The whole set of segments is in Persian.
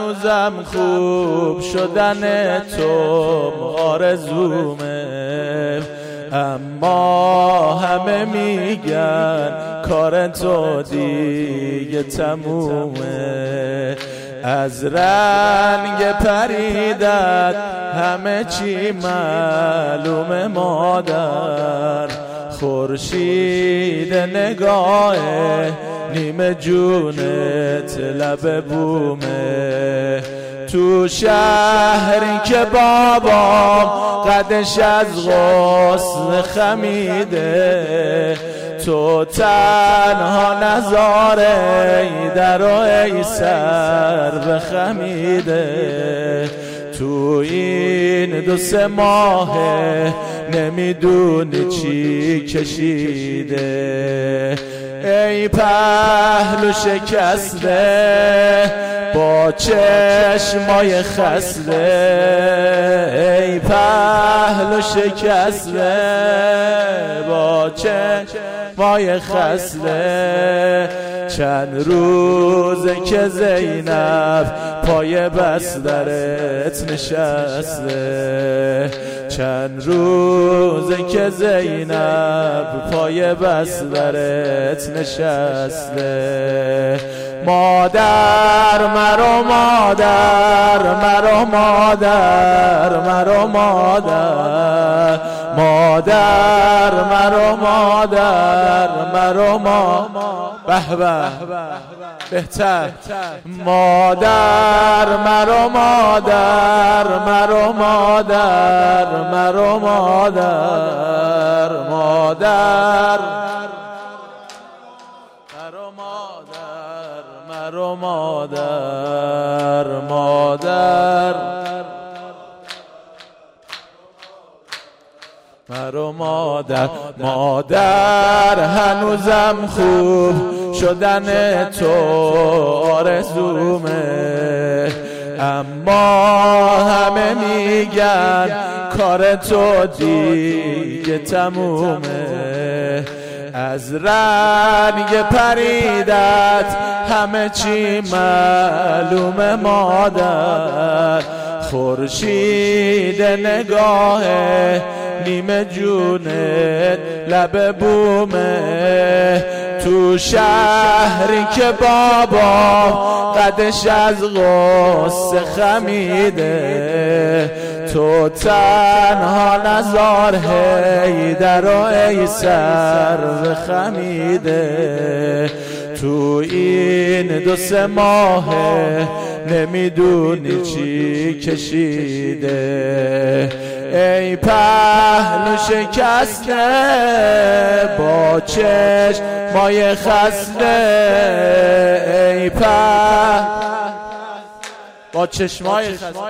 هنوزم خوب شدن تو آرزومه، اما همه میگن کار تو دیگه تمومه. از رنگ پریدت همه چی معلومه مادر، خورشید نگاه نیمه جونت لب بومه. تو شهری که بابام قدش از غصن خمیده، تو تنها نظاره ای در و ای سر بخمیده. تو این 2-3 ماه نمیدونی چی کشیده. ای پهلو شکسته با چشمای خسته، ای پهلو شکسته با چشمای خسته. چند روزه که زینب پای بسترت نشسته، چند روزه که زینب پای بسترت نشسته. مادر مرا مادر مرا مادر مرا مادر، مادر مرا مادر مرا به بهتر. مادر مرا مادر مرا مادر مرا مادر، مادر مرا مادر مادر مرا مادر. مادر هنوزم خوب شدن تو آرزومه، اما همه میگن کار تو دیگه تمومه. از رنگ پریدت همه چی معلومه مادر، خورشید نگاه نیمه جونت لب بومه. تو شهری که بابا قدش از غصه خمیده، تو تنها نزار حیدر و ای سر خمیده. تو این 2-3 ماه نمیدونی چی کشیده. ای پهلو شکسته با چشمای خسته، ای پهلو با چشمای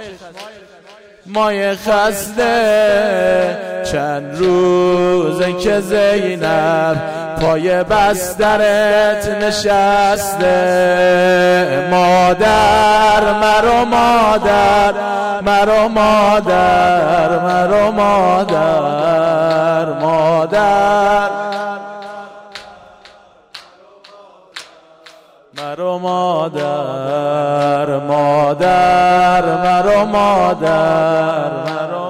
مای خسته. چند روزه که زینب پای بسترت نشسته. مادر مرا مادر مرا مادر مرا مادر، مادر مرا مادر مادر مرا مادر مرا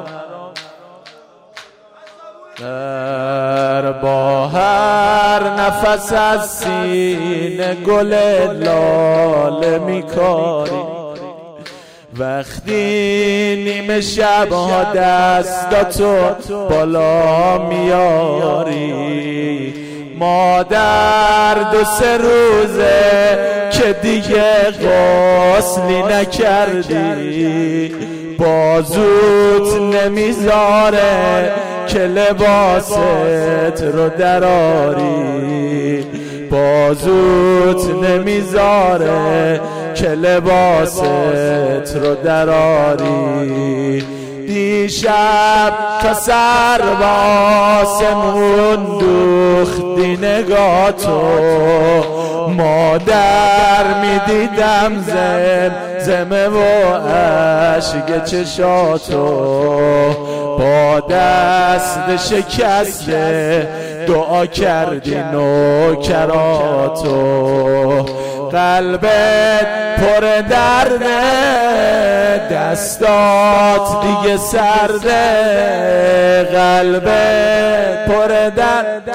در. با هر نفس از سینه گل لاله میکاری، وقتی نیمه شبها دستاتو بالا میاری. مادر 2-3 روزه که دیگه غسلی نکردی، بازوت نمیذاره که لباست رو دراری، بازوت نمیذاره که لباست رو دراری. دیشب تا سر با آسمون دوختی نگاتو، مادر میدیدم زمزمه و عشق چشاتو. با دست شکسته دعا کردی نوکراتو، قلبت پر درده، دستات دیگه سرده، قلبت پر درده،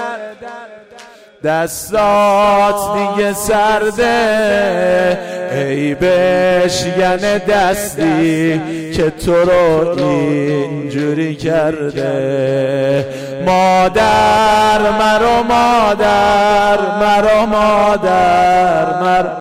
دستات دیگه سرده. ای بشکن دستی که تو رو اینجوری کرده. مادر مرا، مادر مرا، مادر مرا